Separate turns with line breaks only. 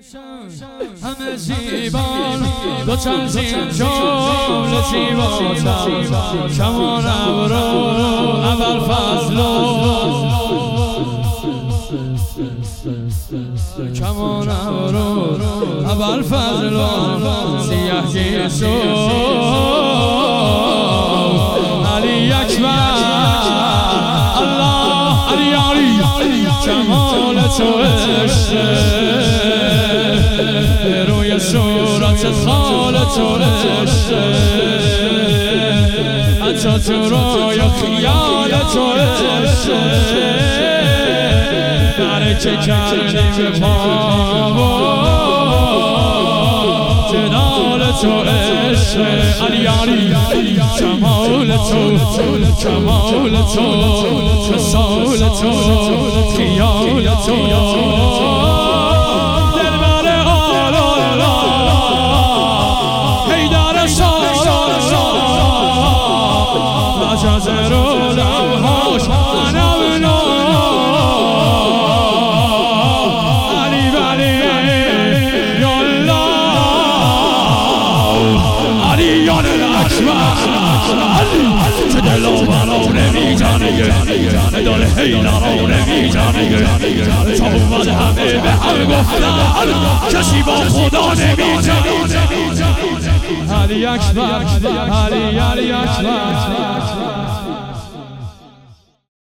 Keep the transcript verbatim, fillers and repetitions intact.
همه زیبان دو چند زین جمله زیباتر کمان ابرو اول فضلو کمان ابرو اول فضلو سیه گیسو علی اکبر الله علی علی کمال تو عشق روی صورت خال تو عشق حتی تو روی خیال تو عشق برکه کردی به پا جلال تو عشق علی علی کمال تو کمال تو مثال تو خیال تو جزرو لمحاش انا بنا علی بلی یا الله علی یا الاکبر که دل و برا نمیزنه دل حیدر رو نمیزنه تا اومد همه به هم گفتن کسی با خدا نمیزنه علی اکبر علی علی اکبر